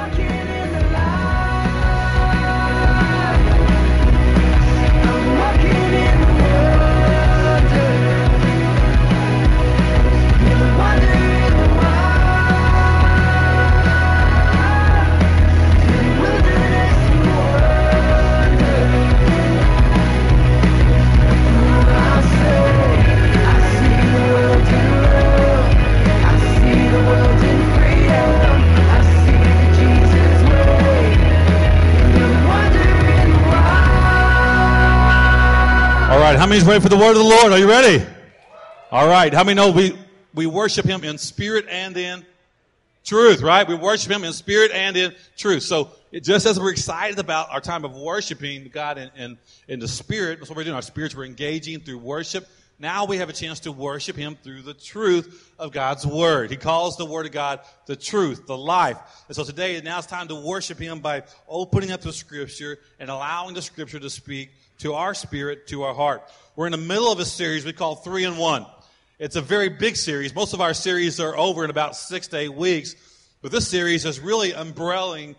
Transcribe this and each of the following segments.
How many's ready for the word of the Lord? Are you ready? All right. How many know we worship him in spirit and in truth, right? We worship him in spirit and in truth. So just as we're excited about our time of worshiping God in the spirit, that's what we're doing. Our spirits, we're engaging through worship. Now we have a chance to worship him through the truth of God's word. He calls the word of God the truth, the life. And so today, now it's time to worship him by opening up the scripture and allowing the scripture to speak to our spirit, to our heart. We're in the middle of a series we call 3 in 1. It's a very big series. Most of our series are over in about 6 to 8 weeks. But this series is really an umbrella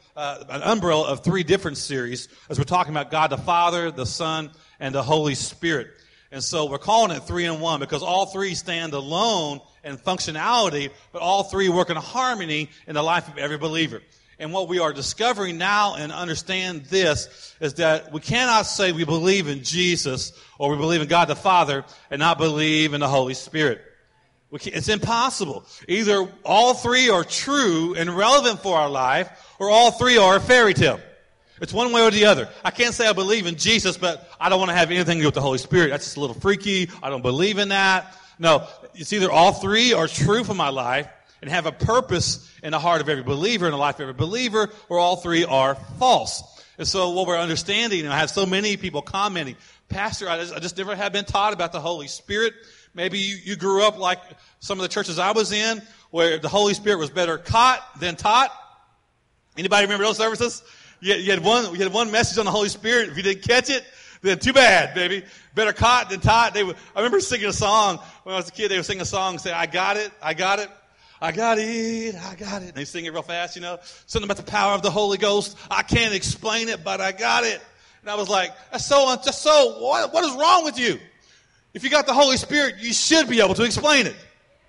of 3 different series as we're talking about God the Father, the Son, and the Holy Spirit. And so we're calling it 3 in 1 because all 3 stand alone in functionality, but all 3 work in harmony in the life of every believer. And what we are discovering now and understand this is that we cannot say we believe in Jesus or we believe in God the Father and not believe in the Holy Spirit. It's impossible. Either all 3 are true and relevant for our life or all 3 are a fairy tale. It's one way or the other. I can't say I believe in Jesus, but I don't want to have anything to do with the Holy Spirit. That's just a little freaky. I don't believe in that. No, it's either all 3 are true for my life and have a purpose in the heart of every believer, in the life of every believer, or all 3 are false. And so what we're understanding, and I have so many people commenting, Pastor, I just never have been taught about the Holy Spirit. Maybe you grew up like some of the churches I was in, where the Holy Spirit was better caught than taught. Anybody remember those services? You had one message on the Holy Spirit. If you didn't catch it, then too bad, baby. Better caught than taught. I remember singing a song when I was a kid. They would sing a song and say, I got it, I got it. I got it, I got it. And they sing it real fast, you know. Something about the power of the Holy Ghost. I can't explain it, but I got it. And I was like, what is wrong with you? If you got the Holy Spirit, you should be able to explain it.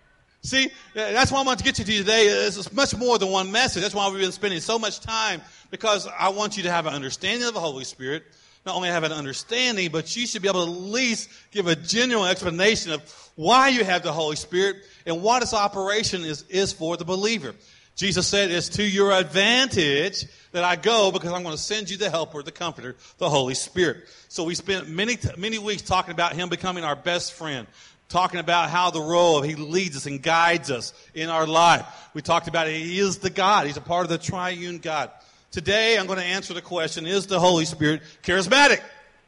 See, that's why I want to get you to today. It's much more than one message. That's why we've been spending so much time, because I want you to have an understanding of the Holy Spirit. Not only have an understanding, but you should be able to at least give a genuine explanation of why you have the Holy Spirit and what its operation is for the believer. Jesus said, it's to your advantage that I go because I'm going to send you the helper, the comforter, the Holy Spirit. So we spent many weeks talking about him becoming our best friend, talking about how the role of he leads us and guides us in our life. We talked about he is the God. He's a part of the triune God. Today, I'm going to answer the question, is the Holy Spirit charismatic?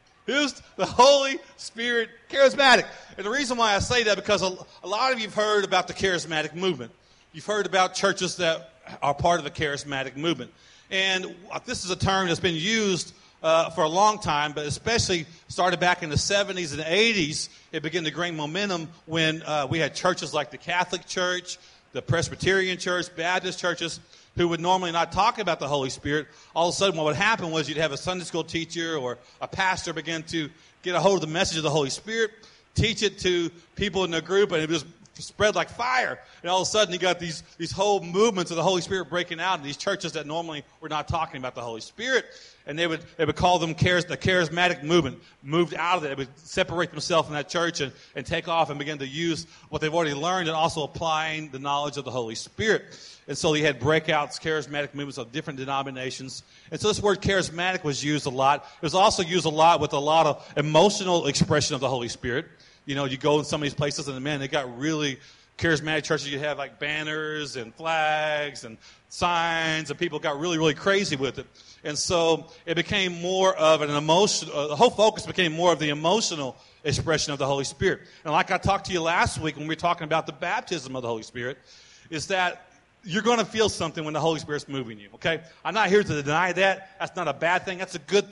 Is the Holy Spirit charismatic? And the reason why I say that, because a lot of you have heard about the charismatic movement. You've heard about churches that are part of the charismatic movement. And this is a term that's been used for a long time, but especially started back in the 70s and 80s. It began to gain momentum when we had churches like the Catholic Church, the Presbyterian Church, Baptist churches, who would normally not talk about the Holy Spirit. All of a sudden, what would happen was you'd have a Sunday school teacher or a pastor begin to get a hold of the message of the Holy Spirit, teach it to people in the group, and it was spread like fire. And all of a sudden, you got these whole movements of the Holy Spirit breaking out in these churches that normally were not talking about the Holy Spirit. And they would call them the charismatic movement. Moved out of it. They would separate themselves from that church and take off and begin to use what they've already learned and also applying the knowledge of the Holy Spirit. And so you had breakouts, charismatic movements of different denominations. And so this word charismatic was used a lot. It was also used a lot with a lot of emotional expression of the Holy Spirit. You know, you go in some of these places and, man, they got really charismatic churches. You have like banners and flags and signs, and people got really, really crazy with it. And so it became more of an emotional, the whole focus became more of the emotional expression of the Holy Spirit. And like I talked to you last week when we were talking about the baptism of the Holy Spirit, is that you're going to feel something when the Holy Spirit's moving you, okay? I'm not here to deny that. That's not a bad thing. That's a good thing.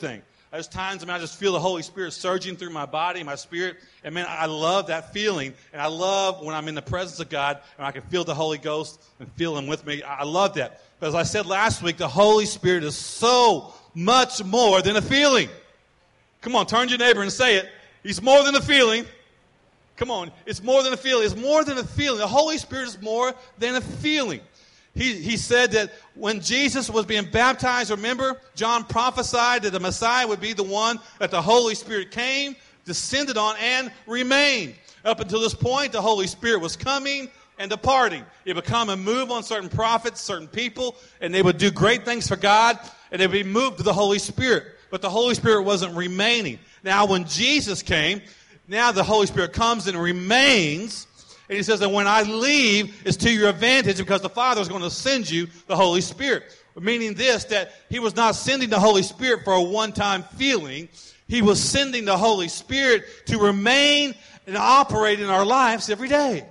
There's times, I just feel the Holy Spirit surging through my body, my spirit. And man, I love that feeling. And I love when I'm in the presence of God and I can feel the Holy Ghost and feel Him with me. I love that. But as I said last week, the Holy Spirit is so much more than a feeling. Come on, turn to your neighbor and say it. He's more than a feeling. Come on, it's more than a feeling. It's more than a feeling. The Holy Spirit is more than a feeling. He said that when Jesus was being baptized, remember, John prophesied that the Messiah would be the one that the Holy Spirit came, descended on, and remained. Up until this point, the Holy Spirit was coming and departing. It would come and move on certain prophets, certain people, and they would do great things for God, and they would be moved to the Holy Spirit. But the Holy Spirit wasn't remaining. Now, when Jesus came, now the Holy Spirit comes and remains. And he says that when I leave, it's to your advantage because the Father is going to send you the Holy Spirit. Meaning this, that he was not sending the Holy Spirit for a one-time feeling. He was sending the Holy Spirit to remain and operate in our lives every day.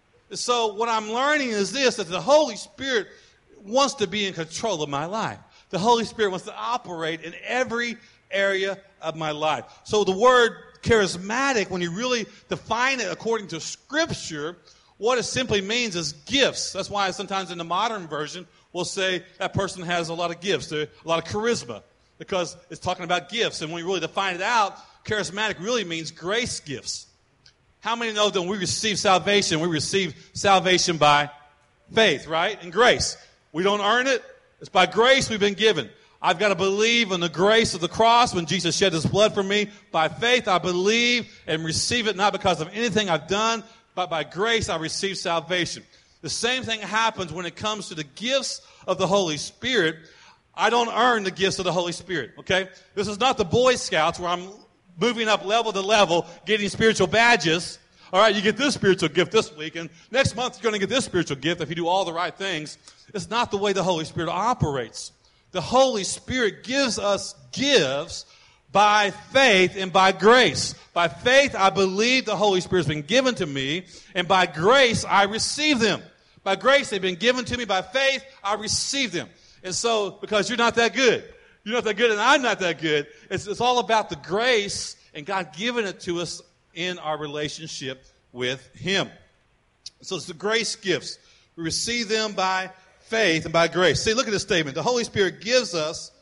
So what I'm learning is this, that the Holy Spirit wants to be in control of my life. The Holy Spirit wants to operate in every area of my life. So the word charismatic, when you really define it according to Scripture, what it simply means is gifts. That's why sometimes in the modern version, we'll say that person has a lot of gifts, a lot of charisma, because it's talking about gifts. And when you really define it out, charismatic really means grace gifts. How many know that when we receive salvation by faith, right? And grace. We don't earn it. It's by grace we've been given. I've got to believe in the grace of the cross when Jesus shed His blood for me. By faith, I believe and receive it not because of anything I've done, but by grace I receive salvation. The same thing happens when it comes to the gifts of the Holy Spirit. I don't earn the gifts of the Holy Spirit, okay? This is not the Boy Scouts where I'm moving up level to level, getting spiritual badges. All right, you get this spiritual gift this week, and next month you're going to get this spiritual gift if you do all the right things. It's not the way the Holy Spirit operates. The Holy Spirit gives us gifts by faith and by grace. By faith, I believe the Holy Spirit has been given to me, and by grace, I receive them. By grace, they've been given to me. By faith, I receive them. And so, because you're not that good, and I'm not that good, it's all about the grace and God giving it to us in our relationship with Him. So it's the grace gifts. We receive them by faith and by grace. See, look at this statement. The Holy Spirit gives us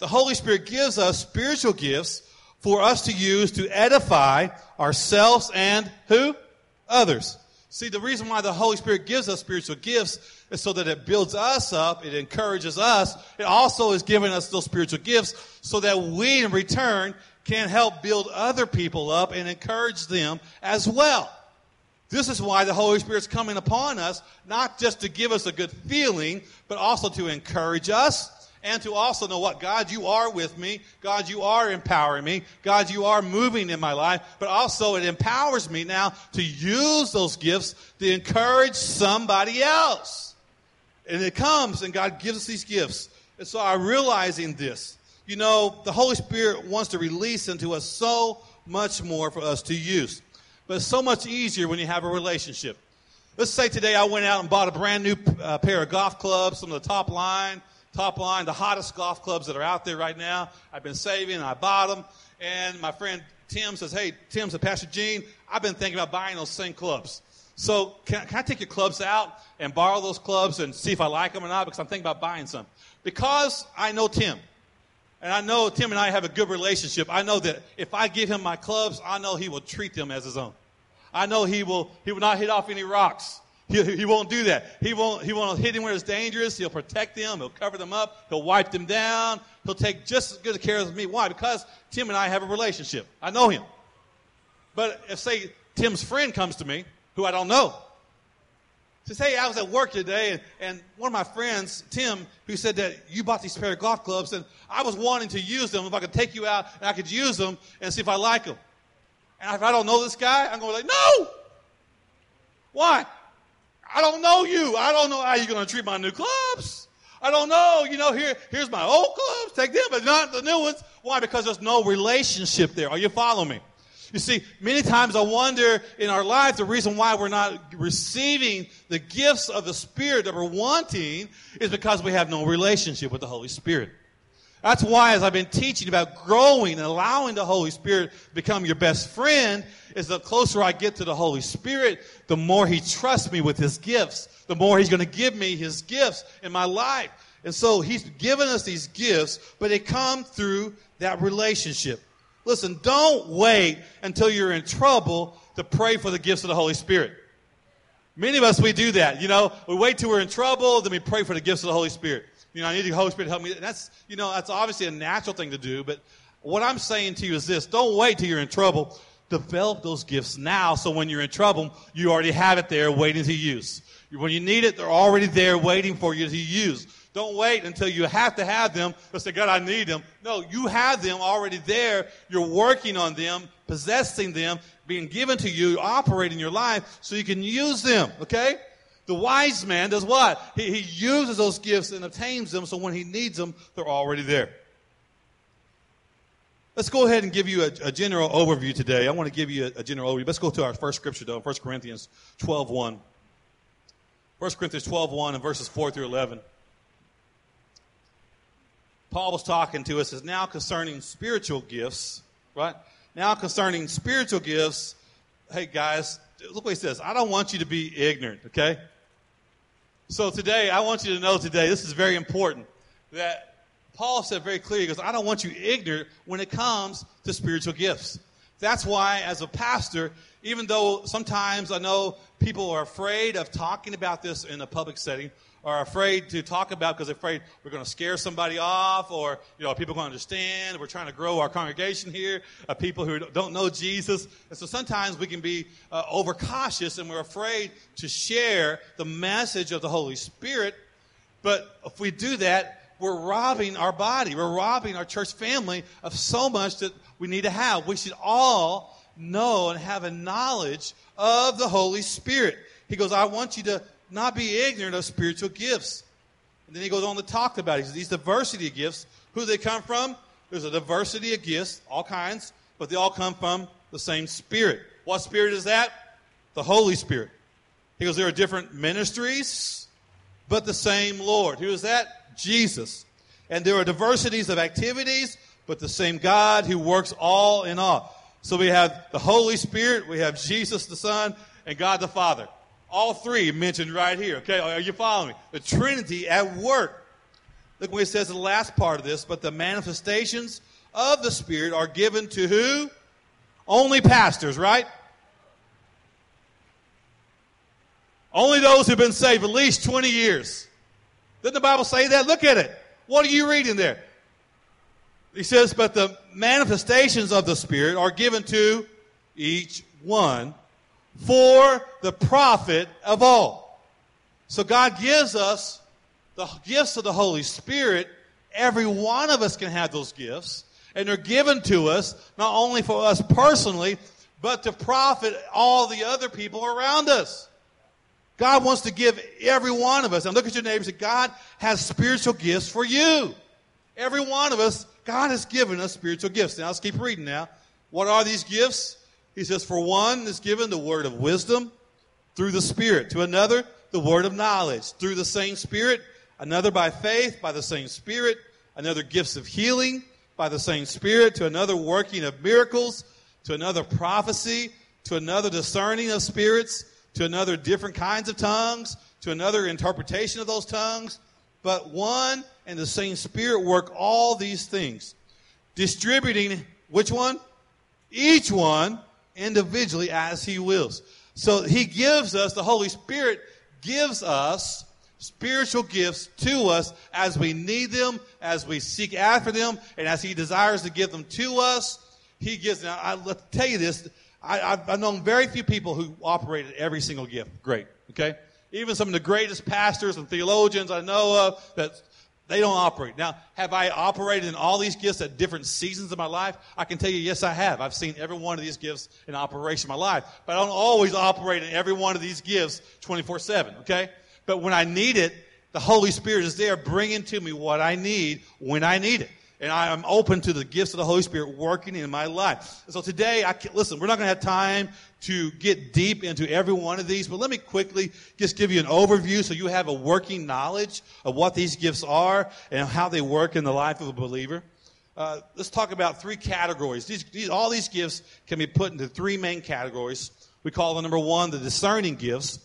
spiritual gifts for us to use to edify ourselves and who? Others. See, the reason why the Holy Spirit gives us spiritual gifts is so that it builds us up, it encourages us. It also is giving us those spiritual gifts so that we in return can help build other people up and encourage them as well. This is why the Holy Spirit's coming upon us, not just to give us a good feeling, but also to encourage us and to also know what, God, you are with me. God, you are empowering me. God, you are moving in my life. But also it empowers me now to use those gifts to encourage somebody else. And it comes and God gives us these gifts. And so I'm realizing this. You know, the Holy Spirit wants to release into us so much more for us to use. But it's so much easier when you have a relationship. Let's say today I went out and bought a brand new pair of golf clubs, some of the top line, the hottest golf clubs that are out there right now. I've been saving and I bought them. And my friend Tim says, hey, Tim said, Pastor Gene, I've been thinking about buying those same clubs. So can I take your clubs out and borrow those clubs and see if I like them or not? Because I'm thinking about buying some. Because I know Tim. And I know Tim and I have a good relationship. I know that if I give him my clubs, I know he will treat them as his own. I know he will not hit off any rocks. He won't do that. He won't hit him where it's dangerous. He'll protect them. He'll cover them up. He'll wipe them down. He'll take just as good care of me. Why? Because Tim and I have a relationship. I know him. But if, say, Tim's friend comes to me, who I don't know, says, hey, I was at work today, and one of my friends, Tim, who said that you bought these pair of golf clubs, and I was wanting to use them. If I could take you out and I could use them and see if I like them. And if I don't know this guy, I'm going to be like, no! Why? I don't know you. I don't know how you're going to treat my new clubs. I don't know. You know, here's my old clubs. Take them, but not the new ones. Why? Because there's no relationship there. Are you following me? You see, many times I wonder in our life the reason why we're not receiving the gifts of the Spirit that we're wanting is because we have no relationship with the Holy Spirit. That's why, as I've been teaching about growing and allowing the Holy Spirit to become your best friend, is the closer I get to the Holy Spirit, the more He trusts me with His gifts, the more He's going to give me His gifts in my life. And so He's given us these gifts, but they come through that relationship. Listen, don't wait until you're in trouble to pray for the gifts of the Holy Spirit. Many of us, we do that. We wait till we're in trouble, then we pray for the gifts of the Holy Spirit. I need the Holy Spirit to help me. And that's obviously a natural thing to do. But what I'm saying to you is this. Don't wait till you're in trouble. Develop those gifts now, so when you're in trouble, you already have it there waiting to use. When you need it, they're already there waiting for you to use. Don't wait until you have to have them to say, God, I need them. No, you have them already there. You're working on them, possessing them, being given to you, operating your life so you can use them, okay? The wise man does what? He uses those gifts and obtains them, so when he needs them, they're already there. Let's go ahead and give you a general overview today. I want to give you a general overview. Let's go to our first scripture, though, 1 Corinthians 12:1. 1 Corinthians 12:1 and verses 4 through 11. Paul was talking to us, says, now concerning spiritual gifts, right? Now concerning spiritual gifts, hey guys, look what he says. I don't want you to be ignorant, okay? So today, I want you to know today, this is very important, that Paul said very clearly, he goes, I don't want you ignorant when it comes to spiritual gifts. That's why, as a pastor, even though sometimes I know people are afraid of talking about this in a public setting, are afraid to talk about because they're afraid we're going to scare somebody off, or people going to understand. We're trying to grow our congregation here, people who don't know Jesus. And so sometimes we can be overcautious, and we're afraid to share the message of the Holy Spirit. But if we do that, we're robbing our body. We're robbing our church family of so much that we need to have. We should all know and have a knowledge of the Holy Spirit. He goes, I want you to not be ignorant of spiritual gifts. And then he goes on to talk about it. He says, these diversity of gifts, who do they come from? There's a diversity of gifts, all kinds, but they all come from the same Spirit. What Spirit is that? The Holy Spirit. He goes, there are different ministries, but the same Lord. Who is that? Jesus. And there are diversities of activities, but the same God who works all in all. So we have the Holy Spirit, we have Jesus the Son, and God the Father. All three mentioned right here. Okay, are you following me? The Trinity at work. Look what it says in the last part of this. But the manifestations of the Spirit are given to who? Only pastors, right? Only those who've been saved at least 20 years. Didn't the Bible say that? Look at it. What are you reading there? He says, but the manifestations of the Spirit are given to each one for the profit of all. So God gives us the gifts of the Holy Spirit. Every one of us can have those gifts. And they're given to us, not only for us personally, but to profit all the other people around us. God wants to give every one of us. And look at your neighbor and say, God has spiritual gifts for you. Every one of us, God has given us spiritual gifts. Now let's keep reading now. What are these gifts? He says, for one is given the word of wisdom through the Spirit. To another, the word of knowledge through the same Spirit. Another by faith by the same Spirit. Another gifts of healing by the same Spirit. To another working of miracles. To another prophecy. To another discerning of spirits. To another different kinds of tongues. To another interpretation of those tongues. But one and the same Spirit work all these things. Distributing, which one? Each one individually as He wills. So He gives us, the Holy Spirit gives us spiritual gifts to us as we need them, as we seek after them, and as He desires to give them to us. He gives. Now, I'll tell you this. I've known very few people who operated every single gift. Great. Okay? Even some of the greatest pastors and theologians I know of, that they don't operate. Now, have I operated in all these gifts at different seasons of my life? I can tell you, yes, I have. I've seen every one of these gifts in operation in my life. But I don't always operate in every one of these gifts 24/7, okay? But when I need it, the Holy Spirit is there bringing to me what I need when I need it. And I am open to the gifts of the Holy Spirit working in my life. And so today, listen, we're not going to have time to get deep into every one of these, but let me quickly just give you an overview so you have a working knowledge of what these gifts are and how they work in the life of a believer. Let's talk about three categories. All these gifts can be put into three main categories. We call them, number one, the discerning gifts.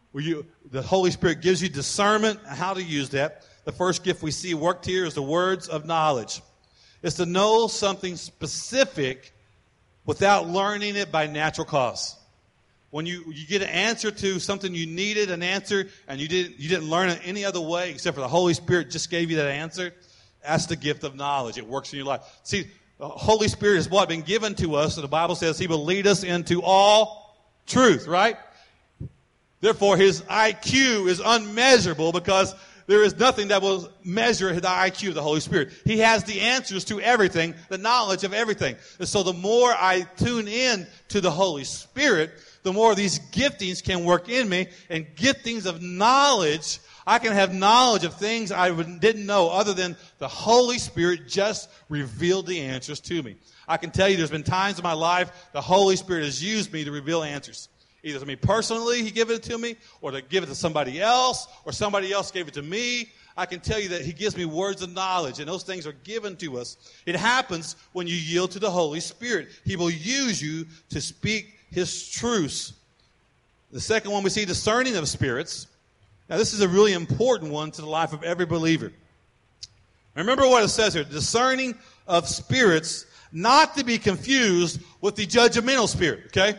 The Holy Spirit gives you discernment and how to use that. The first gift we see worked here is the words of knowledge. It's to know something specific without learning it by natural cause. When you get an answer to something you needed an answer and you didn't learn it any other way except for the Holy Spirit just gave you that answer, that's the gift of knowledge. It works in your life. See, the Holy Spirit is what been given to us, and the Bible says He will lead us into all truth, right? Therefore, His IQ is unmeasurable because there is nothing that will measure the IQ of the Holy Spirit. He has the answers to everything, the knowledge of everything. And so the more I tune in to the Holy Spirit, the more these giftings can work in me. And giftings of knowledge, I can have knowledge of things I didn't know other than the Holy Spirit just revealed the answers to me. I can tell you there's been times in my life the Holy Spirit has used me to reveal answers. Either to me personally, He gave it to me, or to give it to somebody else, or somebody else gave it to me. I can tell you that He gives me words of knowledge, and those things are given to us. It happens when you yield to the Holy Spirit. He will use you to speak His truths. The second one, we see discerning of spirits. Now, this is a really important one to the life of every believer. Remember what it says here, discerning of spirits, not to be confused with the judgmental spirit, okay?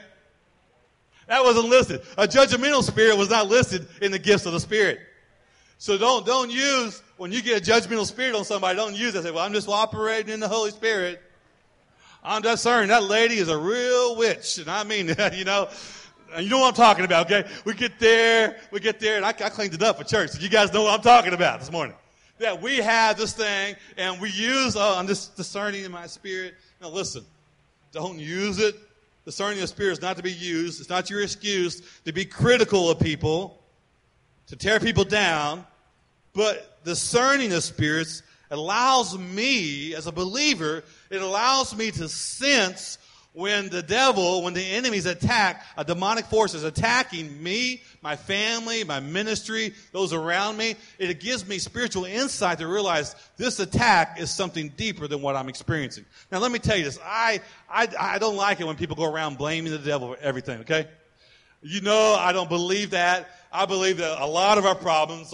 That wasn't listed. A judgmental spirit was not listed in the gifts of the Spirit. So don't use, when you get a judgmental spirit on somebody, don't use that. Say, well, I'm just operating in the Holy Spirit. I'm discerning. That lady is a real witch. And I mean, and you know what I'm talking about, okay? We get there, and I cleaned it up for church. So you guys know what I'm talking about this morning. That we have this thing, and we use, I'm just discerning in my spirit. Now listen, don't use it. Discerning of spirit is not to be used. It's not your excuse to be critical of people, to tear people down. But discerning of spirits allows me, as a believer, it allows me to sense when the devil, when the enemy's attack, a demonic force is attacking me, my family, my ministry, those around me. It gives me spiritual insight to realize this attack is something deeper than what I'm experiencing. Now, let me tell you this. I don't like it when people go around blaming the devil for everything, okay? You know, I don't believe that. I believe that a lot of our problems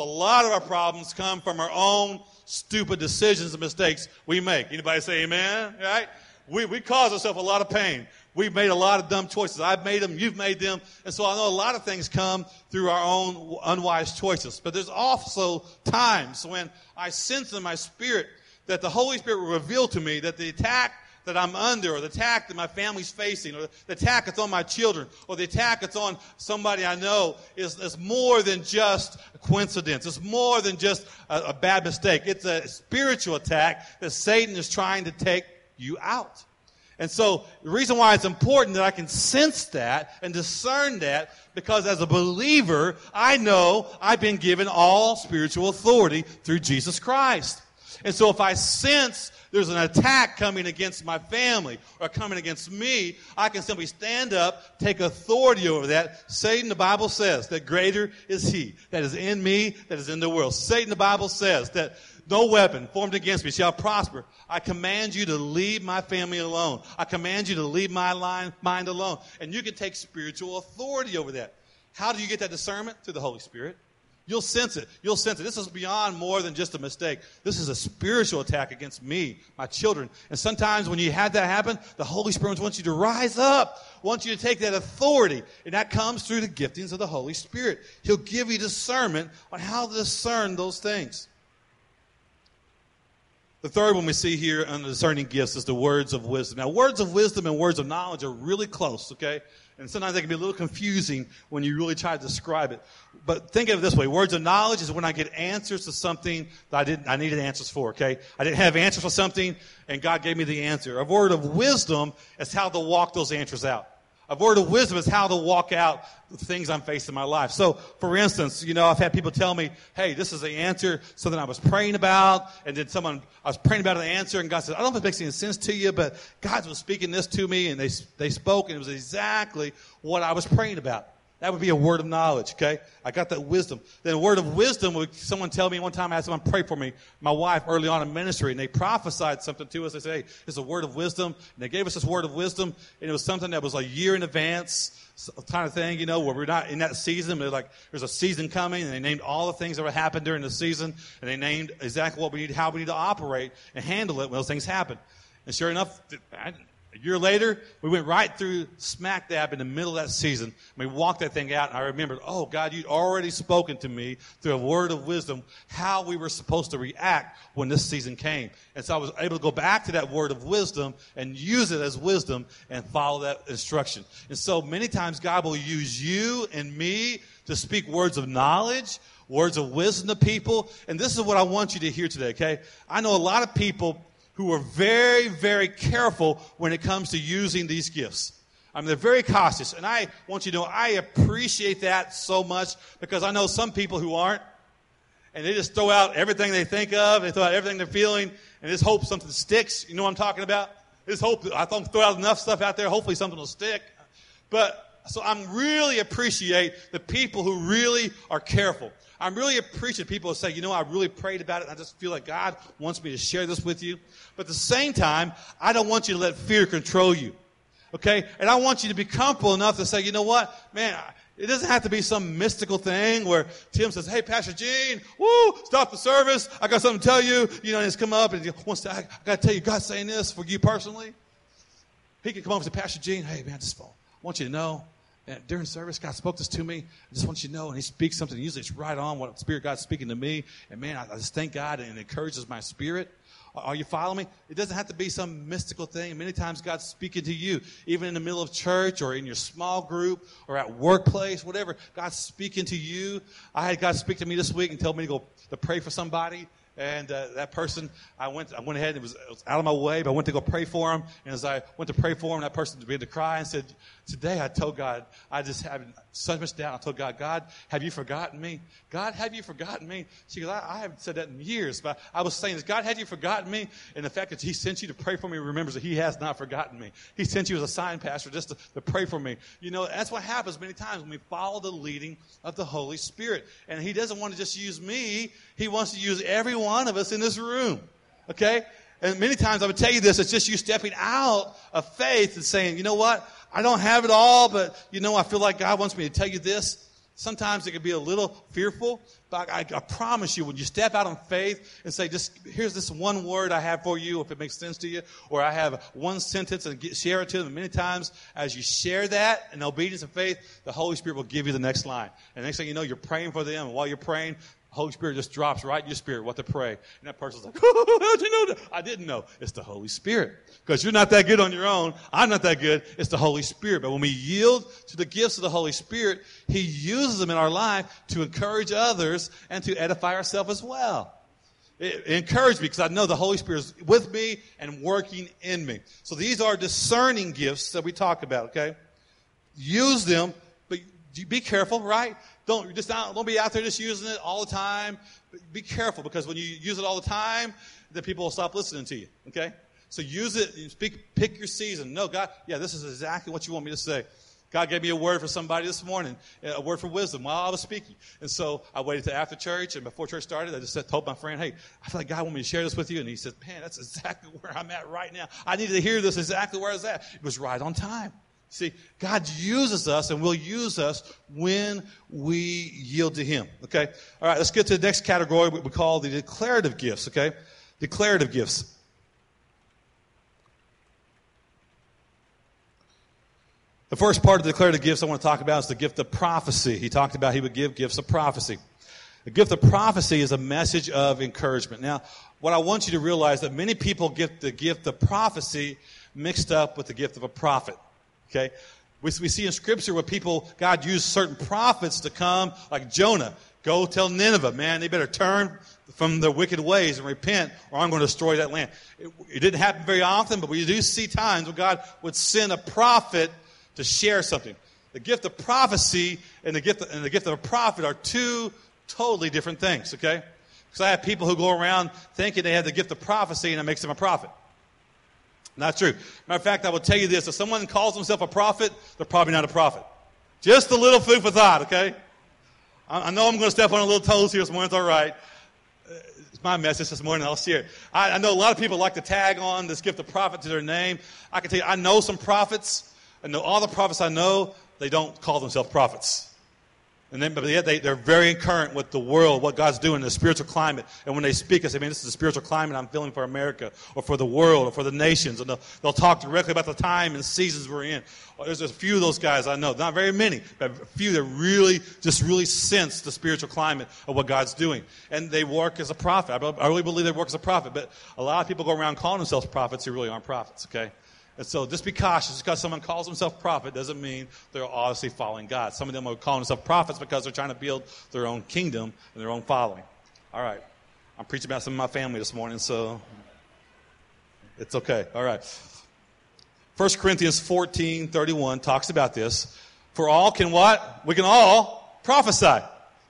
come from our own stupid decisions and mistakes we make. Anybody say amen? Right? We cause ourselves a lot of pain. We've made a lot of dumb choices. I've made them. You've made them. And so I know a lot of things come through our own unwise choices. But there's also times when I sense in my spirit that the Holy Spirit will reveal to me that the attack that I'm under, or the attack that my family's facing, or the attack that's on my children, or the attack that's on somebody I know is more than just a coincidence. It's more than just a bad mistake. It's a spiritual attack that Satan is trying to take you out. And so the reason why it's important that I can sense that and discern that, because as a believer, I know I've been given all spiritual authority through Jesus Christ. And so if I sense there's an attack coming against my family or coming against me, I can simply stand up, take authority over that. Satan, the Bible says that greater is He that is in me, that is in the world. Satan, the Bible says that no weapon formed against me shall prosper. I command you to leave my family alone. I command you to leave my mind alone. And you can take spiritual authority over that. How do you get that discernment? Through the Holy Spirit. You'll sense it. You'll sense it. This is beyond more than just a mistake. This is a spiritual attack against me, my children. And sometimes when you have that happen, the Holy Spirit wants you to rise up, wants you to take that authority. And that comes through the giftings of the Holy Spirit. He'll give you discernment on how to discern those things. The third one we see here on the discerning gifts is the words of wisdom. Now, words of wisdom and words of knowledge are really close, okay? And sometimes they can be a little confusing when you really try to describe it. But think of it this way. Words of knowledge is when I get answers to something that I needed answers for, okay? I didn't have answers for something, and God gave me the answer. A word of wisdom is how to walk those answers out. A word of wisdom is how to walk out the things I'm facing in my life. So, for instance, I've had people tell me, hey, this is the answer, something I was praying about, and then I was praying about the answer, and God said, I don't know if it makes any sense to you, but God was speaking this to me, and they spoke, and it was exactly what I was praying about. That would be a word of knowledge, okay? I got that wisdom. Then a word of wisdom would someone tell me one time, I had someone pray for me, my wife, early on in ministry, and they prophesied something to us. They said, hey, it's a word of wisdom. And they gave us this word of wisdom, and it was something that was a year in advance kind of thing, where we're not in that season. But there's a season coming, and they named all the things that would happen during the season, and they named exactly what we need, how we need to operate and handle it when those things happen. And sure enough, a year later, we went right through smack dab in the middle of that season. We walked that thing out, and I remembered, oh, God, you'd already spoken to me through a word of wisdom how we were supposed to react when this season came. And so I was able to go back to that word of wisdom and use it as wisdom and follow that instruction. And so many times God will use you and me to speak words of knowledge, words of wisdom to people. And this is what I want you to hear today, okay? I know a lot of people who are very, very careful when it comes to using these gifts. They're very cautious. And I want you to know I appreciate that so much, because I know some people who aren't. And they just throw out everything they think of. They throw out everything they're feeling. And just hope something sticks. You know what I'm talking about? Just hope. I throw out enough stuff out there. Hopefully something will stick. So I really appreciate the people who really are careful. I'm really appreciative of people who say, I really prayed about it, and I just feel like God wants me to share this with you. But at the same time, I don't want you to let fear control you, okay? And I want you to be comfortable enough to say, you know what, man, it doesn't have to be some mystical thing where Tim says, hey, Pastor Gene, stop the service. I got something to tell you. And he's come up and he wants to, I got to tell you, God's saying this for you personally. He can come up and say, Pastor Gene, hey, man, I want you to know. And during service, God spoke this to me. I just want you to know. And he speaks something. Usually it's right on what Spirit God's speaking to me. And, man, I just thank God, and it encourages my spirit. Are you following me? It doesn't have to be some mystical thing. Many times God's speaking to you, even in the middle of church or in your small group or at workplace, whatever. God's speaking to you. I had God speak to me this week and tell me to go to pray for somebody. And that person, I went ahead, and it was out of my way, but I went to go pray for him. And as I went to pray for him, that person began to cry and said, today I told God, I just had so much doubt. I told God, God, have you forgotten me? God, have you forgotten me? She goes, I haven't said that in years. But I was saying, God, have you forgotten me? And the fact that he sent you to pray for me remembers that he has not forgotten me. He sent you as a sign pastor just to pray for me. That's what happens many times when we follow the leading of the Holy Spirit. And he doesn't want to just use me. He wants to use every one of us in this room. Okay? And many times I would tell you this, it's just you stepping out of faith and saying, you know what? I don't have it all, but, I feel like God wants me to tell you this. Sometimes it can be a little fearful, but I promise you, when you step out in faith and say, here's this one word I have for you, if it makes sense to you, or I have one sentence and share it to them. Many times, as you share that in obedience and faith, the Holy Spirit will give you the next line. And next thing you know, you're praying for them, and while you're praying, the Holy Spirit just drops right in your spirit what to pray. And that person's like, how'd you know that? I didn't know. It's the Holy Spirit. Because you're not that good on your own. I'm not that good. It's the Holy Spirit. But when we yield to the gifts of the Holy Spirit, he uses them in our life to encourage others and to edify ourselves as well. It encouraged me because I know the Holy Spirit is with me and working in me. So these are discerning gifts that we talk about, okay? Use them, but be careful, right? Don't be out there just using it all the time. Be careful, because when you use it all the time, then people will stop listening to you, okay? So use it, pick your season. No, God, this is exactly what you want me to say. God gave me a word for somebody this morning, a word for wisdom while I was speaking. And so I waited till after church, and before church started, I just told my friend, hey, I feel like God wanted me to share this with you. And he said, man, that's exactly where I'm at right now. I needed to hear this exactly where I was at. It was right on time. See, God uses us and will use us when we yield to him, okay? All right, let's get to the next category, what we call the declarative gifts, okay? Declarative gifts. The first part of the declarative gifts I want to talk about is the gift of prophecy. He talked about he would give gifts of prophecy. The gift of prophecy is a message of encouragement. Now, what I want you to realize that many people get the gift of prophecy mixed up with the gift of a prophet. Okay, we see in Scripture where God used certain prophets to come, like Jonah. Go tell Nineveh, man, they better turn from their wicked ways and repent, or I'm going to destroy that land. It didn't happen very often, but we do see times when God would send a prophet to share something. The gift of prophecy and the gift of a prophet are two totally different things, okay? Because I have people who go around thinking they have the gift of prophecy and it makes them a prophet. Not true. Matter of fact, I will tell you this. If someone calls himself a prophet, they're probably not a prophet. Just a little food for thought, okay? I know I'm going to step on a little toes here this morning. It's all right. It's my message this morning. I'll share it. I know a lot of people like to tag on this gift of prophet to their name. I can tell you, I know some prophets. I know all the prophets I know, they don't call themselves prophets. But yet they're very current with the world, what God's doing in the spiritual climate. And when they speak, I say, man, this is the spiritual climate I'm feeling for America or for the world or for the nations. And they'll talk directly about the time and seasons we're in. There's a few of those guys I know. Not very many, but a few that really sense the spiritual climate of what God's doing. And they work as a prophet. I really believe they work as a prophet. But a lot of people go around calling themselves prophets who really aren't prophets, okay? And so just be cautious. Just because someone calls himself prophet doesn't mean they're obviously following God. Some of them are calling themselves prophets because they're trying to build their own kingdom and their own following. All right. I'm preaching about some of my family this morning, so it's okay. All right. 1 Corinthians 14:31 talks about this. For all can what? We can all prophesy.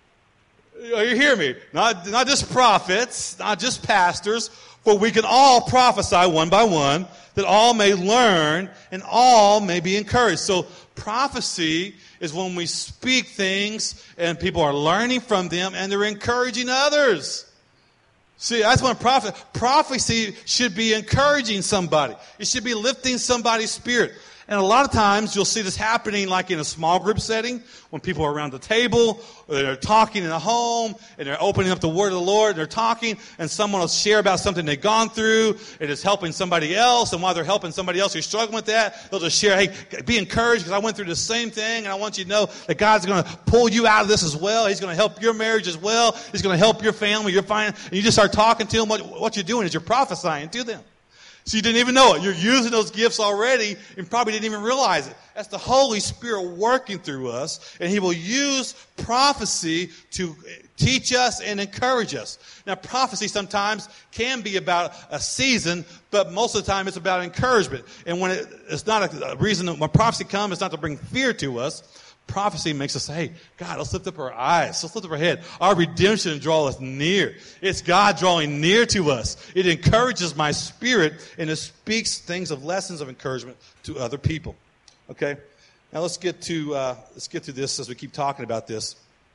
You hear me? Not just prophets, not just pastors, for we can all prophesy one by one, that all may learn and all may be encouraged. So prophecy is when we speak things and people are learning from them and they're encouraging others. See, that's when prophecy should be encouraging somebody. It should be lifting somebody's spirit. And a lot of times you'll see this happening like in a small group setting when people are around the table or they're talking in a home and they're opening up the word of the Lord and they're talking and someone will share about something they've gone through. It is helping somebody else, and while they're helping somebody else who's struggling with that, they'll just share, hey, be encouraged because I went through the same thing and I want you to know that God's going to pull you out of this as well. He's going to help your marriage as well. He's going to help your family, your finance. And you just start talking to them. What you're doing is you're prophesying to them. So you didn't even know it. You're using those gifts already and probably didn't even realize it. That's the Holy Spirit working through us, and He will use prophecy to teach us and encourage us. Now, prophecy sometimes can be about a season, but most of the time it's about encouragement. And when it's not a reason when prophecy comes, it's not to bring fear to us. Prophecy makes us say, hey, God, let's lift up our eyes. Let's lift up our head. Our redemption draws us near. It's God drawing near to us. It encourages my spirit, and it speaks things of lessons of encouragement to other people. Okay? Now let's get to this as we keep talking about this.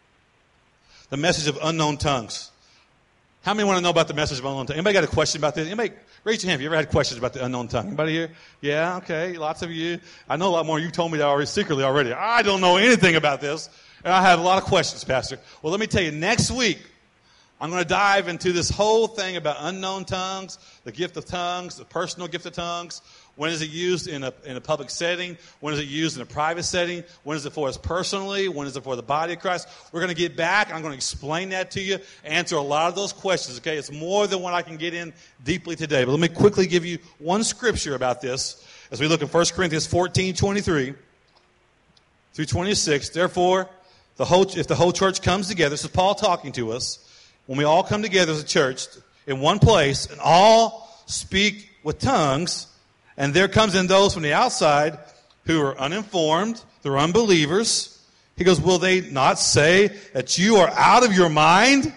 The message of unknown tongues. How many want to know about the message of unknown tongues? Anybody got a question about this? Anybody? Raise your hand if you ever had questions about the unknown tongue. Anybody here? Yeah, okay. Lots of you. I know a lot more. You told me that already. I don't know anything about this. And I have a lot of questions, Pastor. Well, let me tell you, next week, I'm going to dive into this whole thing about unknown tongues, the gift of tongues, the personal gift of tongues. When is it used in a public setting? When is it used in a private setting? When is it for us personally? When is it for the body of Christ? We're going to get back. I'm going to explain that to you, answer a lot of those questions, okay? It's more than what I can get in deeply today. But let me quickly give you one scripture about this as we look at 1 Corinthians 14:23 through 26. Therefore, if the whole church comes together, this is Paul talking to us, when we all come together as a church in one place and all speak with tongues, and there comes in those from the outside who are uninformed, they're unbelievers. He goes, will they not say that you are out of your mind?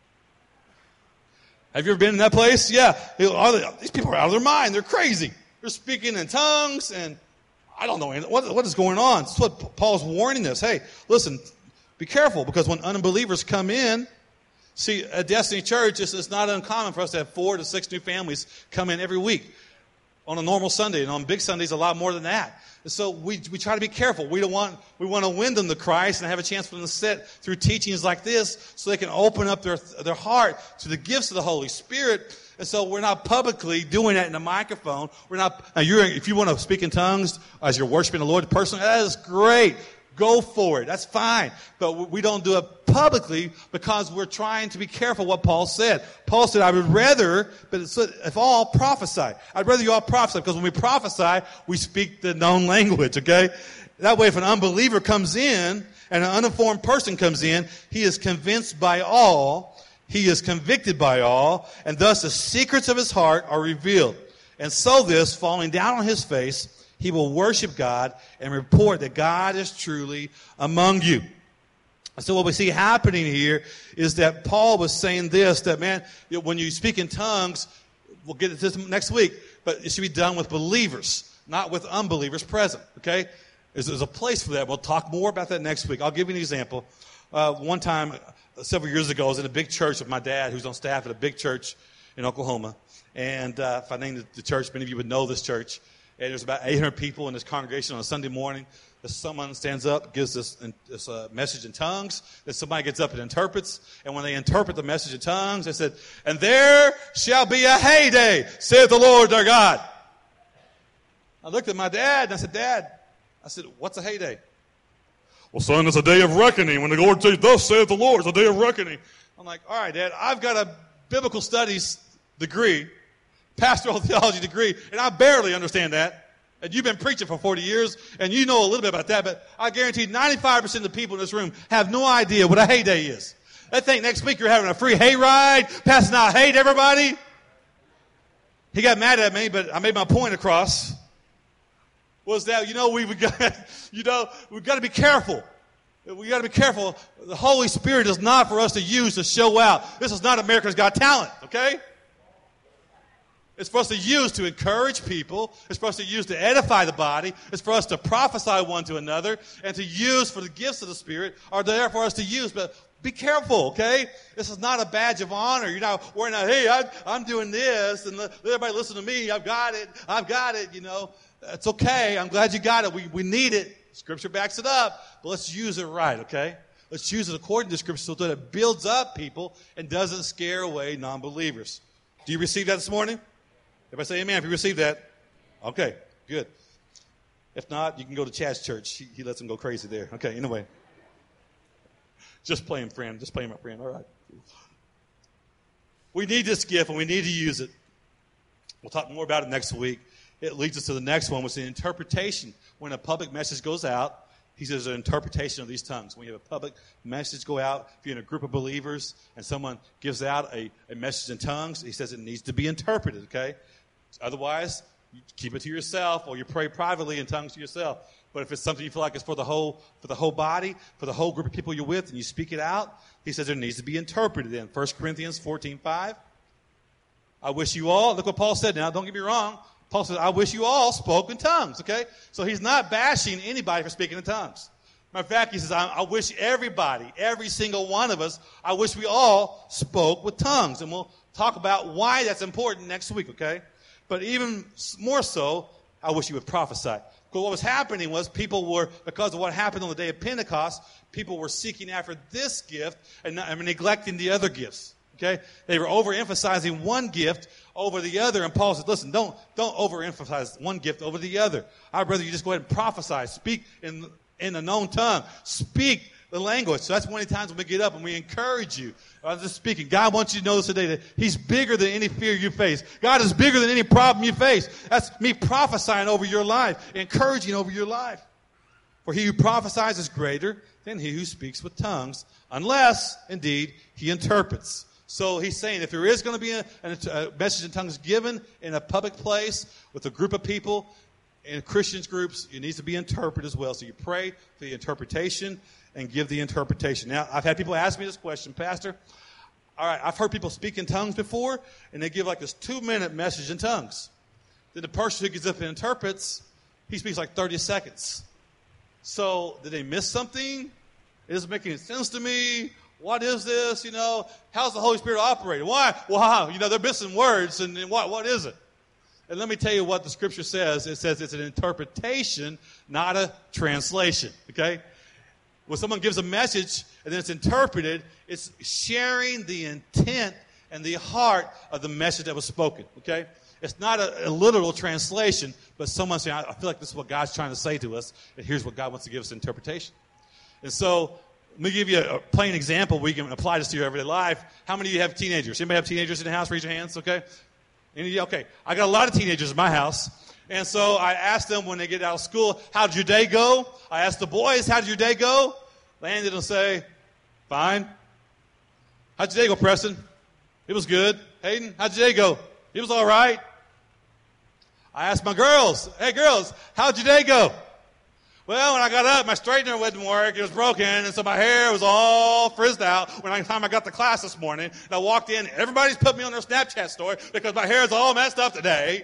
Have you ever been in that place? Yeah. These people are out of their mind. They're crazy. They're speaking in tongues, and I don't know what is going on. That's what Paul's warning us. Hey, listen, be careful, because when unbelievers come in, see, at Destiny Church, it's not uncommon for us to have 4 to 6 new families come in every week. On a normal Sunday, and on big Sundays, a lot more than that. And so we try to be careful. We want to win them to Christ and have a chance for them to sit through teachings like this so they can open up their heart to the gifts of the Holy Spirit. And so we're not publicly doing that in a microphone. If you want to speak in tongues as you're worshiping the Lord personally, that is great. Go for it. That's fine. But we don't do it publicly because we're trying to be careful what Paul said. Paul said, I would rather, but if all prophesy, I'd rather you all prophesy, because when we prophesy, we speak the known language, okay? That way, if an unbeliever comes in and an uninformed person comes in, he is convinced by all, he is convicted by all, and thus the secrets of his heart are revealed. And so this, falling down on his face, he will worship God and report that God is truly among you. So what we see happening here is that Paul was saying this, that, man, when you speak in tongues, we'll get into this next week, but it should be done with believers, not with unbelievers present, okay? There's a place for that. We'll talk more about that next week. I'll give you an example. One time, several years ago, I was in a big church with my dad, who's on staff at a big church in Oklahoma. And if I named the church, many of you would know this church. And there's about 800 people in this congregation on a Sunday morning. Someone stands up, gives this message in tongues. Then somebody gets up and interprets. And when they interpret the message in tongues, they said, "And there shall be a heyday, saith the Lord our God." I looked at my dad and I said, "Dad," I said, "what's a heyday?" "Well, son, it's a day of reckoning. When the Lord says, thus saith the Lord, it's a day of reckoning." I'm like, "All right, Dad, I've got a biblical studies degree, pastoral theology degree, and I barely understand that. And you've been preaching for 40 years, and you know a little bit about that, but I guarantee 95% of the people in this room have no idea what a heyday is. They think next week you're having a free hay ride, passing out hay to everybody." He got mad at me, but I made my point across. Was that, we've got to be careful. We got to be careful. The Holy Spirit is not for us to use to show out. This is not America's Got Talent, okay? It's for us to use to encourage people. It's for us to use to edify the body. It's for us to prophesy one to another, and to use for the gifts of the Spirit are there for us to use. But be careful, okay? This is not a badge of honor. You're not wearing out, "Hey, I'm doing this, and let everybody listen to me. I've got it. It's okay. I'm glad you got it. We need it. Scripture backs it up. But let's use it right, okay? Let's use it according to Scripture so that it builds up people and doesn't scare away non-believers. Do you receive that this morning? Everybody say amen if you receive that. Okay, good. If not, you can go to Chad's church. He lets them go crazy there. Okay, anyway. Just playing, friend. Just playing, my friend. All right. We need this gift, and we need to use it. We'll talk more about it next week. It leads us to the next one, which is the interpretation. When a public message goes out, he says an interpretation of these tongues. When you have a public message go out, if you're in a group of believers and someone gives out a message in tongues, he says it needs to be interpreted, okay? Otherwise, you keep it to yourself, or you pray privately in tongues to yourself. But if it's something you feel like it's for the whole body, for the whole group of people you're with, and you speak it out, he says it needs to be interpreted in 1 Corinthians 14:5. I wish you all, look what Paul said now, don't get me wrong. Paul says, I wish you all spoke in tongues, okay? So he's not bashing anybody for speaking in tongues. Matter of fact, he says, I wish everybody, every single one of us, I wish we all spoke with tongues. And we'll talk about why that's important next week, okay? But even more so, I wish you would prophesy. Because what was happening was people were, because of what happened on the day of Pentecost, people were seeking after this gift and neglecting the other gifts. Okay? They were overemphasizing one gift over the other. And Paul says, listen, don't overemphasize one gift over the other. I'd rather you just go ahead and prophesy. Speak in a known tongue. Speak the language. So that's one of the times when we get up and we encourage you. I was just speaking. God wants you to know this today that He's bigger than any fear you face. God is bigger than any problem you face. That's me prophesying over your life, encouraging over your life. For he who prophesies is greater than he who speaks with tongues, unless, indeed, he interprets. So he's saying if there is going to be a message in tongues given in a public place with a group of people, in Christians groups, it needs to be interpreted as well. So you pray for the interpretation and give the interpretation. Now, I've had people ask me this question, Pastor. All right, I've heard people speak in tongues before, and they give like this 2-minute message in tongues. Then the person who gets up and interprets, he speaks like 30 seconds. So did they miss something? It doesn't make any sense to me. What is this? How's the Holy Spirit operating? Why? Wow, they're missing words, and what is it? And let me tell you what the Scripture says. It says it's an interpretation, not a translation, okay? When someone gives a message and then it's interpreted, it's sharing the intent and the heart of the message that was spoken, okay? It's not a literal translation, but someone saying, I feel like this is what God's trying to say to us, and here's what God wants to give us interpretation. And so let me give you a plain example where you can apply this to your everyday life. How many of you have teenagers? Anybody have teenagers in the house? Raise your hands, okay? Okay, I got a lot of teenagers in my house. And so I asked them when they get out of school, how did your day go? I asked the boys, how did your day go? Landon will say, fine. How'd your day go, Preston? It was good. Hayden, how'd your day go? It was all right. I asked my girls, hey girls, how'd your day go? Well, when I got up, my straightener wouldn't work. It was broken, and so my hair was all frizzed out when the time I got to class this morning. And I walked in, everybody's put me on their Snapchat story because my hair is all messed up today.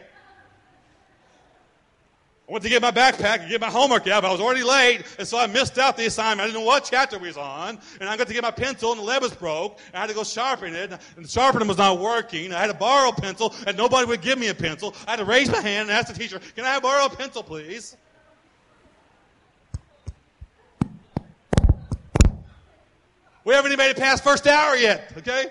I went to get my backpack and get my homework out, but I was already late, and so I missed out the assignment. I didn't know what chapter we was on, and I got to get my pencil, and the lead was broke, and I had to go sharpen it, and the sharpener was not working. I had to borrow a pencil, and nobody would give me a pencil. I had to raise my hand and ask the teacher, can I borrow a pencil, please? We haven't even made it past first hour yet, okay?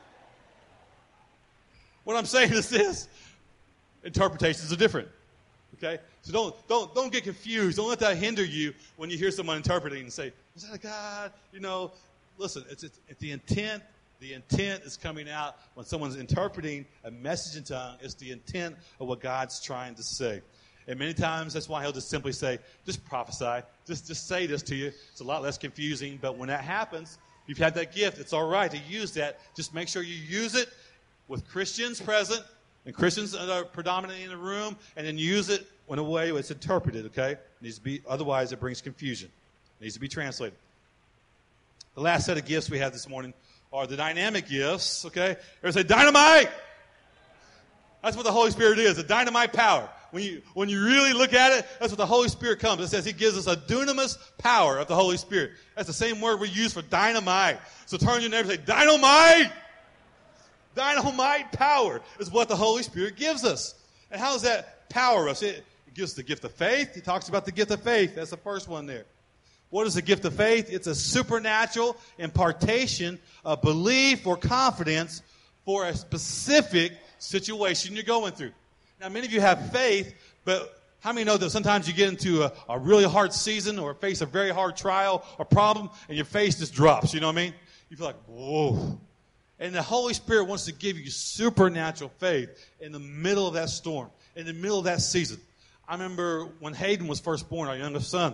What I'm saying is this. Interpretations are different, okay? So don't get confused. Don't let that hinder you when you hear someone interpreting and say, is that a God? Listen, it's the intent. The intent is coming out when someone's interpreting a message in tongue. It's the intent of what God's trying to say. And many times that's why he'll just simply say, just prophesy. Just say this to you. It's a lot less confusing. But when that happens, if you've had that gift, it's all right to use that. Just make sure you use it with Christians present and Christians that are predominantly in the room, and then use it in a way where it's interpreted, okay? It needs to be, otherwise it brings confusion. It needs to be translated. The last set of gifts we have this morning are the dynamic gifts, okay? There's a dynamite! That's what the Holy Spirit is, a dynamite power. When you really look at it, that's what the Holy Spirit comes. It says he gives us a dunamis power of the Holy Spirit. That's the same word we use for dynamite. So turn to your neighbor and say, dynamite! Dynamite power is what the Holy Spirit gives us. And how does that power us? It gives the gift of faith. He talks about the gift of faith. That's the first one there. What is the gift of faith? It's a supernatural impartation of belief or confidence for a specific situation you're going through. Now, many of you have faith, but how many know that sometimes you get into a really hard season or face a very hard trial or problem and your faith just drops, you know what I mean? You feel like, whoa. And the Holy Spirit wants to give you supernatural faith in the middle of that storm, in the middle of that season. I remember when Hayden was first born, our youngest son,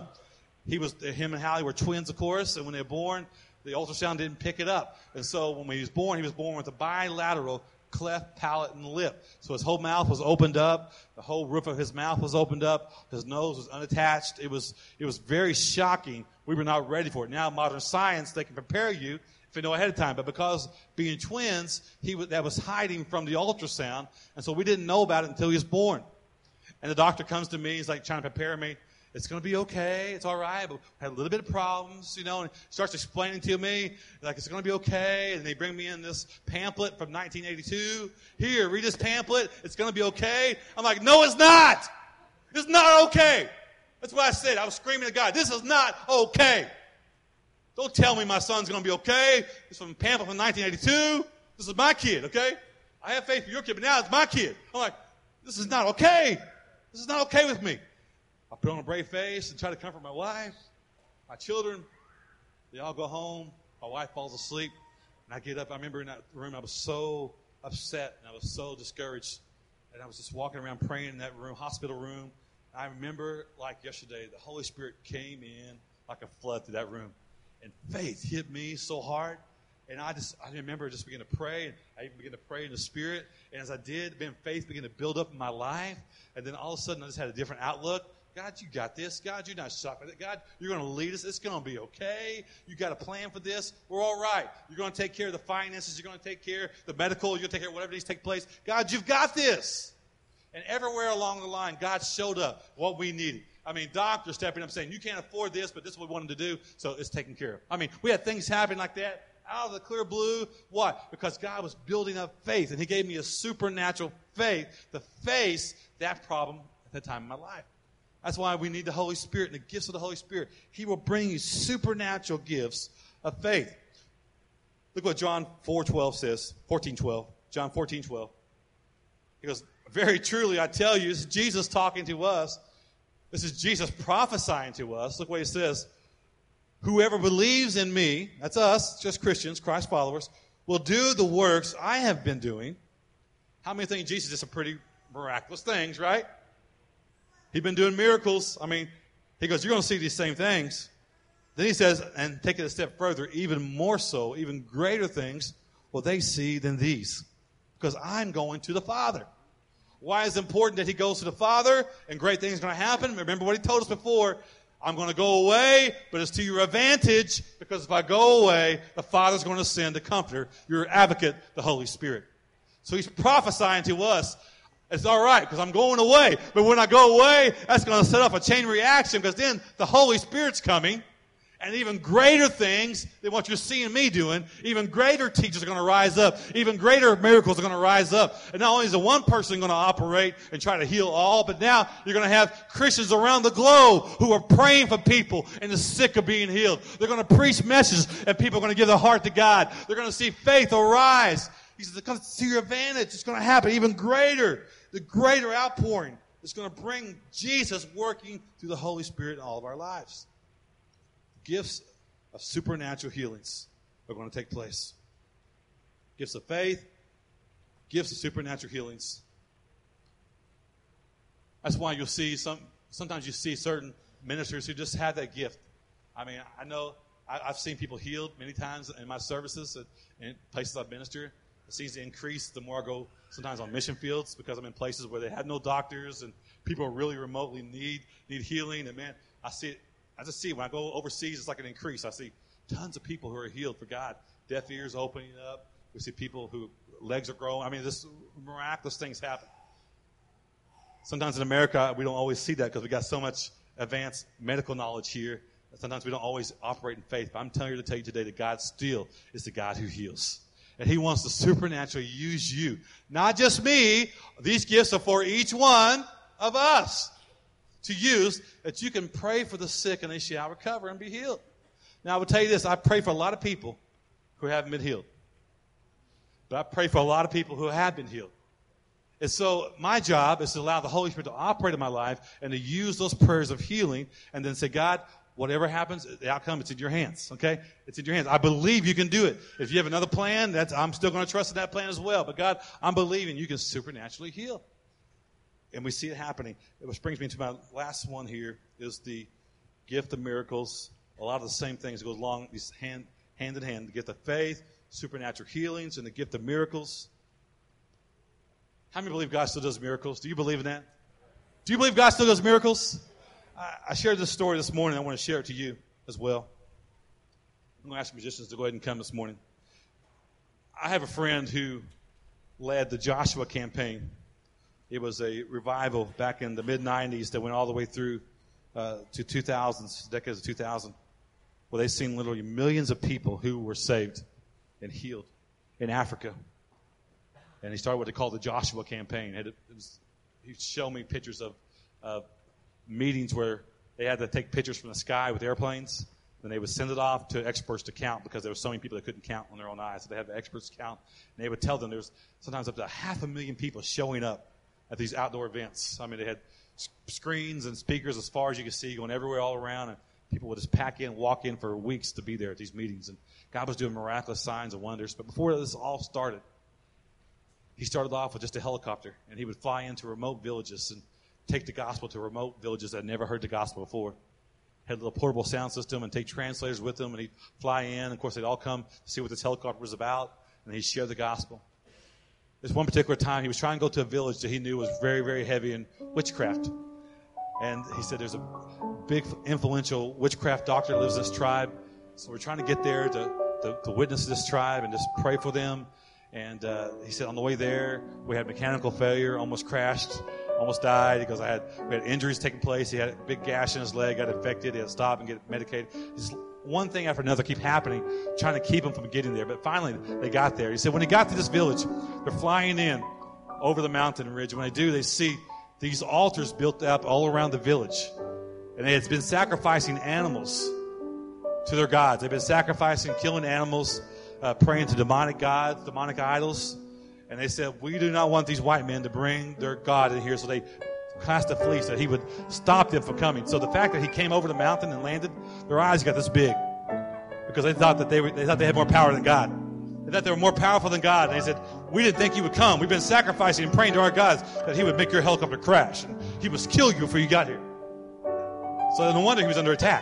him and Hallie were twins, of course, and when they were born, the ultrasound didn't pick it up. And so when he was born with a bilateral cleft palate and lip. So his whole mouth was opened up. The whole roof of his mouth was opened up. His nose was unattached. It was very shocking. We were not ready for it. Now, modern science, they can prepare you if you know ahead of time. But because being twins, that was hiding from the ultrasound. And so we didn't know about it until he was born. And the doctor comes to me. He's like trying to prepare me. It's going to be okay. It's all right. But we had a little bit of problems, and he starts explaining to me, like, it's going to be okay. And they bring me in this pamphlet from 1982. Here, read this pamphlet. It's going to be okay. I'm like, no, it's not. It's not okay. That's what I said. I was screaming at God. This is not okay. Don't tell me my son's going to be okay. It's from a pamphlet from 1982. This is my kid, okay? I have faith for your kid, but now it's my kid. I'm like, this is not okay. This is not okay with me. I put on a brave face and try to comfort my wife, my children. They all go home. My wife falls asleep. And I get up. I remember in that room, I was so upset and I was so discouraged. And I was just walking around praying in that room, hospital room. I remember like yesterday, the Holy Spirit came in like a flood to that room. And faith hit me so hard. And I remember just beginning to pray. And I even began to pray in the Spirit. And as I did, faith began to build up in my life. And then all of a sudden, I just had a different outlook. God, you got this. God, you're not shocked by it. God, you're going to lead us. It's going to be okay. You got a plan for this. We're all right. You're going to take care of the finances. You're going to take care of the medical. You're going to take care of whatever needs to take place. God, you've got this. And everywhere along the line, God showed up what we needed. I mean, doctors stepping up saying, you can't afford this, but this is what we want them to do, so it's taken care of. I mean, we had things happen like that out of the clear blue. Why? Because God was building up faith, and he gave me a supernatural faith to face that problem at that time in my life. That's why we need the Holy Spirit and the gifts of the Holy Spirit. He will bring you supernatural gifts of faith. Look what John 4:12 says, 14:12. John 14:12. He goes, very truly, I tell you, this is Jesus talking to us. This is Jesus prophesying to us. Look what he says. Whoever believes in me, that's us, just Christians, Christ followers, will do the works I have been doing. How many think Jesus did some pretty miraculous things, right? He's been doing miracles. I mean, he goes, you're going to see these same things. Then he says, and take it a step further, even more so, even greater things will they see than these. Because I'm going to the Father. Why is it important that he goes to the Father and great things are going to happen? Remember what he told us before. I'm going to go away, but it's to your advantage, because if I go away, the Father's going to send the Comforter, your advocate, the Holy Spirit. So he's prophesying to us, it's all right because I'm going away. But when I go away, that's going to set off a chain reaction, because then the Holy Spirit's coming. And even greater things than what you're seeing me doing, even greater teachers are going to rise up. Even greater miracles are going to rise up. And not only is the one person going to operate and try to heal all, but now you're going to have Christians around the globe who are praying for people and the sick are being healed. They're going to preach messages and people are going to give their heart to God. They're going to see faith arise. He says, it's to your advantage. It's going to happen even greater. The greater outpouring is going to bring Jesus working through the Holy Spirit in all of our lives. Gifts of supernatural healings are going to take place. Gifts of faith, gifts of supernatural healings. That's why you'll see sometimes you see certain ministers who just have that gift. I mean, I know I've seen people healed many times in my services and places I've ministered. It seems to increase the more I go sometimes on mission fields, because I'm in places where they have no doctors and people really remotely need healing. And man, I see it. I just see when I go overseas, it's like an increase. I see tons of people who are healed for God. Deaf ears opening up. We see people who legs are growing. I mean, this miraculous things happen. Sometimes in America, we don't always see that because we got so much advanced medical knowledge here. Sometimes we don't always operate in faith. But I'm telling you today that God still is the God who heals. And he wants to supernaturally use you. Not just me. These gifts are for each one of us to use, that you can pray for the sick and they shall recover and be healed. Now, I will tell you this. I pray for a lot of people who haven't been healed. But I pray for a lot of people who have been healed. And so my job is to allow the Holy Spirit to operate in my life and to use those prayers of healing and then say, God, whatever happens, the outcome, it's in your hands, okay? It's in your hands. I believe you can do it. If you have another plan, I'm still going to trust in that plan as well. But God, I'm believing you can supernaturally heal. And we see it happening. Which brings me to my last one here, is the gift of miracles. A lot of the same things go along, these hand in hand. The gift of faith, supernatural healings, and the gift of miracles. How many believe God still does miracles? Do you believe in that? Do you believe God still does miracles? I shared this story this morning. I want to share it to you as well. I'm going to ask musicians to go ahead and come this morning. I have a friend who led the Joshua campaign. It was a revival back in the mid-'90s that went all the way through to 2000s, decades of 2000, where they've seen literally millions of people who were saved and healed in Africa. And he started what they call the Joshua campaign. He showed me pictures of meetings where they had to take pictures from the sky with airplanes. Then they would send it off to experts to count, because there were so many people that couldn't count on their own eyes. So they had the experts count. And they would tell them there was sometimes up to 500,000 people showing up at these outdoor events. I mean, they had screens and speakers as far as you could see going everywhere all around. And people would just pack in, walk in for weeks to be there at these meetings. And God was doing miraculous signs and wonders. But before this all started, he started off with just a helicopter. And he would fly into remote villages and take the gospel to remote villages that had never heard the gospel before. Had a little portable sound system and take translators with them. And he'd fly in. Of course, they'd all come to see what this helicopter was about. And he'd share the gospel. This one particular time, he was trying to go to a village that he knew was very, very heavy in witchcraft. And he said there's a big, influential witchcraft doctor that lives in this tribe. So we're trying to get there to witness this tribe and just pray for them. And he said on the way there, we had mechanical failure, almost crashed, almost died. He goes, we had injuries taking place. He had a big gash in his leg, got infected. He had to stop and get medicated. Just one thing after another keep happening, trying to keep him from getting there. But finally, they got there. He said when he got to this village, they're flying in over the mountain ridge. When they do, they see these altars built up all around the village. And they had been sacrificing animals to their gods. They've been sacrificing, killing animals, praying to demonic gods, demonic idols. And they said, we do not want these white men to bring their God in here. So they cast a fleece that he would stop them from coming. So the fact that he came over the mountain and landed, their eyes got this big because they thought that they had more power than God. They thought they were more powerful than God. And they said, we didn't think you would come. We've been sacrificing and praying to our gods that he would make your helicopter crash. And he would kill you before you got here. So no wonder he was under attack.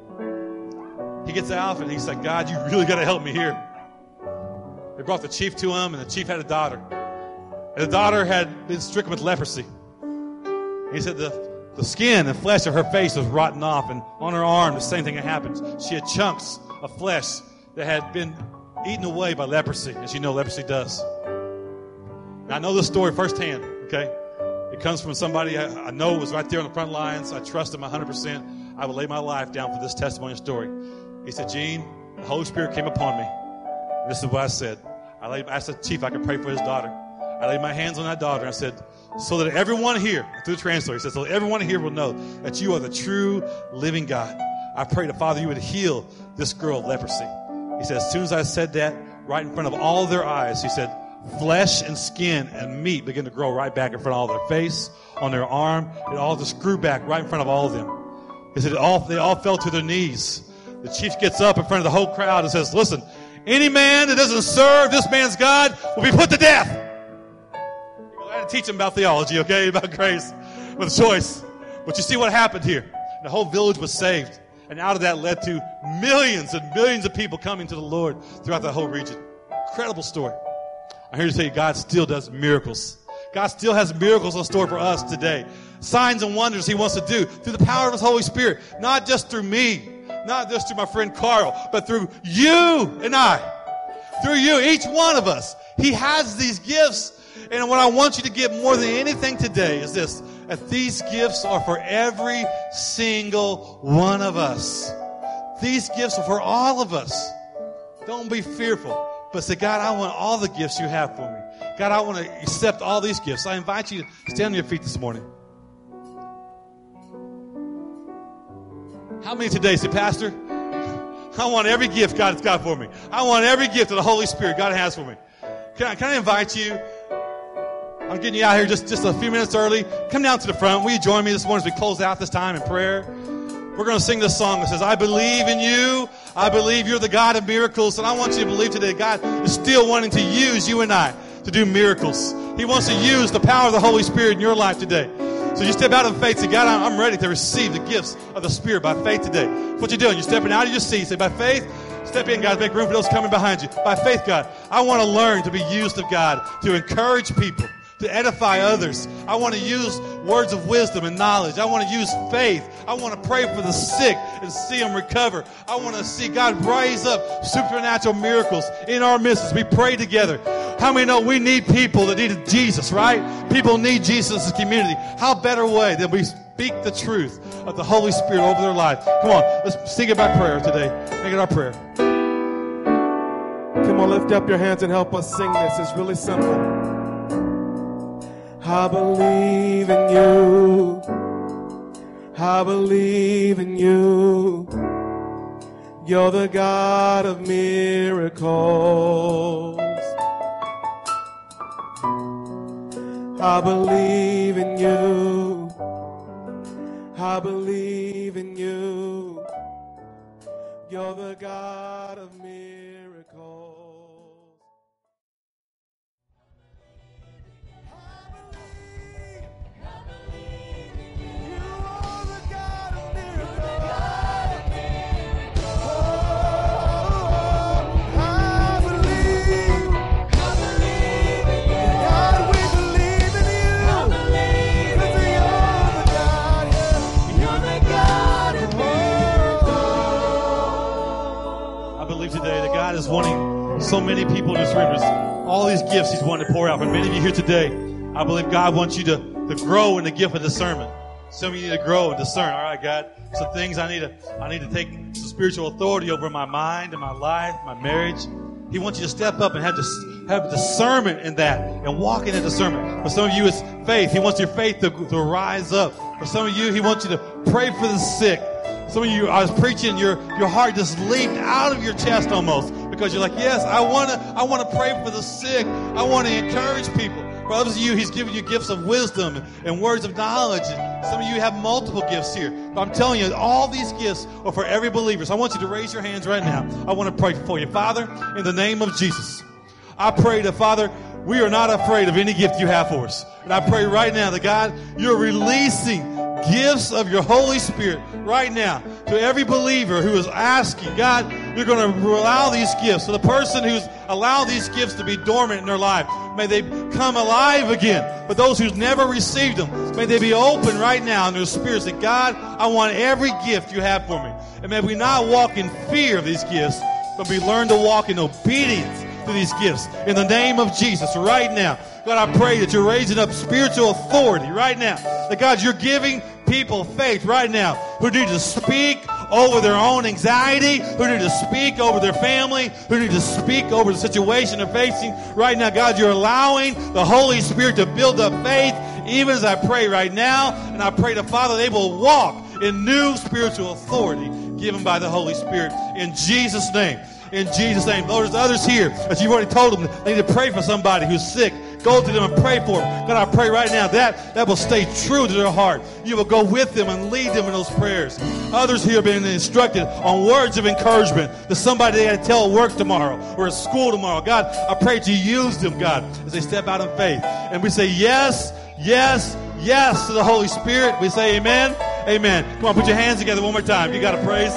He gets out and he said, God, you really got to help me here. They brought the chief to him, and the chief had a daughter. And the daughter had been stricken with leprosy. He said the skin and flesh of her face was rotten off, and on her arm, the same thing had happened. She had chunks of flesh that had been eaten away by leprosy, as you know leprosy does. Now, I know this story firsthand, okay? It comes from somebody I know was right there on the front lines. I trust him 100%. I would lay my life down for this testimony story. He said, Gene, the Holy Spirit came upon me. This is what I said. I asked the chief if I could pray for his daughter. I laid my hands on that daughter and I said, so that everyone here, through the translator, he said, so that everyone here will know that you are the true living God. I pray that, Father, you would heal this girl of leprosy. He said, as soon as I said that, right in front of all their eyes, he said, flesh and skin and meat began to grow right back in front of all their face, on their arm. It all just grew back right in front of all of them. He said, they all fell to their knees. The chief gets up in front of the whole crowd and says, listen, any man that doesn't serve this man's God will be put to death. I had to teach him about theology, okay, about grace with choice. But you see what happened here. The whole village was saved. And out of that led to millions and millions of people coming to the Lord throughout the whole region. Incredible story. I'm here to tell you, God still does miracles. God still has miracles in store for us today. Signs and wonders he wants to do through the power of his Holy Spirit. Not just through me, not just through my friend Carl, but through you and I. Through you, each one of us. He has these gifts. And what I want you to get more than anything today is this, that these gifts are for every single one of us. These gifts are for all of us. Don't be fearful, but say, God, I want all the gifts you have for me. God, I want to accept all these gifts. I invite you to stand on your feet this morning. How many today say, Pastor, I want every gift God has got for me. I want every gift of the Holy Spirit God has for me. Can I invite you? I'm getting you out here just a few minutes early. Come down to the front. Will you join me this morning as we close out this time in prayer? We're going to sing this song that says, I believe in you. I believe you're the God of miracles. And I want you to believe today God is still wanting to use you and I to do miracles. He wants to use the power of the Holy Spirit in your life today. So you step out in faith. Say, God, I'm ready to receive the gifts of the Spirit by faith today. That's what you're doing. You're stepping out of your seat. Say, by faith, step in, God. Make room for those coming behind you. By faith, God, I want to learn to be used of God to encourage people, to edify others. I want to use words of wisdom and knowledge. I want to use faith. I want to pray for the sick and see them recover. I want to see God raise up supernatural miracles in our midst as we pray together. How many know we need people that need Jesus, right? People need Jesus as a community. How better way than we speak the truth of the Holy Spirit over their life? Come on, let's sing it by prayer today. Make it our prayer. Come on, lift up your hands and help us sing this. It's really simple. I believe in you. I believe in you. You're the God of miracles. I believe in you. I believe in you. You're the God of miracles. Today that God is wanting so many people in this room. There's all these gifts he's wanting to pour out. For many of you here today, I believe God wants you to grow in the gift of discernment. Some of you need to grow and discern. All right, God, some things I need to take some spiritual authority over my mind and my life, my marriage. He wants you to step up and have discernment in that and walk in that discernment. For some of you, it's faith. He wants your faith to rise up. For some of you, he wants you to pray for the sick. Some of you, I was preaching, your heart just leaped out of your chest almost because you're like, yes, I want to pray for the sick. I want to encourage people. For others of you, he's giving you gifts of wisdom and words of knowledge. And some of you have multiple gifts here. But I'm telling you, all these gifts are for every believer. So I want you to raise your hands right now. I want to pray for you. Father, in the name of Jesus, I pray that, Father, we are not afraid of any gift you have for us. And I pray right now that, God, you're releasing gifts of your Holy Spirit right now to every believer who is asking, God, you're going to allow these gifts. So the person who's allowed these gifts to be dormant in their life, may they come alive again. For those who've never received them, may they be open right now in their spirits that, God, I want every gift you have for me. And may we not walk in fear of these gifts, but we learn to walk in obedience to these gifts. In the name of Jesus, right now, God, I pray that you're raising up spiritual authority right now. That, God, you're giving people faith right now who need to speak over their own anxiety, who need to speak over their family, who need to speak over the situation they're facing right now. God, you're allowing the Holy Spirit to build up faith even as I pray right now. And I pray to Father, they will walk in new spiritual authority given by the Holy Spirit in Jesus' name. In Jesus' name. Lord, there's others here, as you've already told them, they need to pray for somebody who's sick. Go to them and pray for them. God, I pray right now that will stay true to their heart. You will go with them and lead them in those prayers. Others here have been instructed on words of encouragement to somebody they got to tell at work tomorrow or at school tomorrow. God, I pray that you use them, God, as they step out in faith. And we say yes, yes, yes to the Holy Spirit. We say amen, amen. Come on, put your hands together one more time. You got to praise.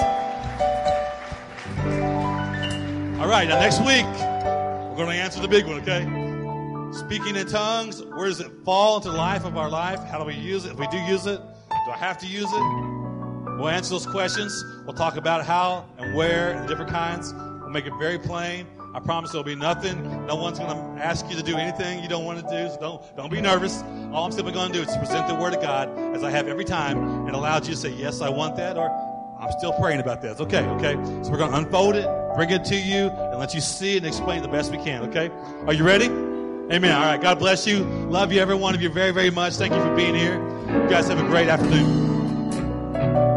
All right, now next week, we're going to answer the big one, okay? Speaking in tongues, where does it fall into the life of our life? How do we use it? If we do use it, do I have to use it? We'll answer those questions. We'll talk about how and where and different kinds. We'll make it very plain. I promise there'll be nothing. No one's going to ask you to do anything you don't want to do, so don't be nervous. All I'm simply going to do is present the Word of God as I have every time and allow you to say, yes, I want that, or I'm still praying about that. It's okay. So we're going to unfold it, bring it to you, and let you see it and explain it the best we can, okay? Are you ready? Amen. All right. God bless you. Love you, every one of you, very, very much. Thank you for being here. You guys have a great afternoon.